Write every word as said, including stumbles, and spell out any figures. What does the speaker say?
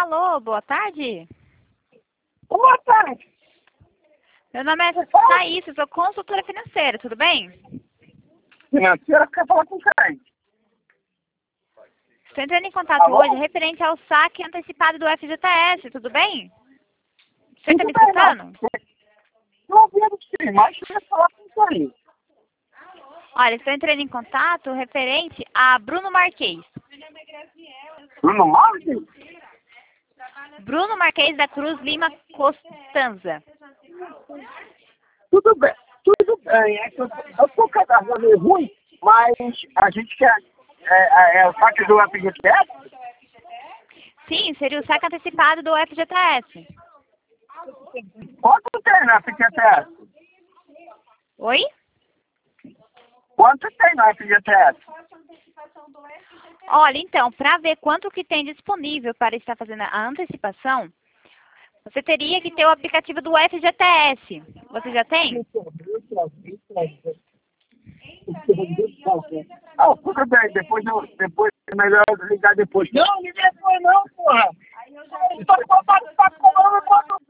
Alô, boa tarde. Boa tarde. Meu nome é Thaís, eu sou consultora financeira, tudo bem? Financeira, quer falar com quem? Estou entrando em contato Alô? hoje referente ao saque antecipado do F G T S, tudo bem? Você está me Tudo bem, escutando? Estou ouvindo sim, mas quer falar com quem? Olha, estou entrando em contato referente a Bruno Marquês. Bruno Marques? Bruno Marquês da Cruz Lima Costanza. Tudo bem, tudo bem. É que eu estou com a garganta meio ruim, mas a gente quer... É, é, é o saque do F G T S? Sim, seria o saque antecipado do F G T S. Quanto tem no F G T S? Oi? Quanto tem no F G T S? Olha, então, para ver quanto que tem disponível para estar fazendo a antecipação, você teria que ter o aplicativo do F G T S. Você já tem? Ah, tudo bem, depois, eu, depois é melhor eu ligar depois. Não, me depois não, porra! Eu tô com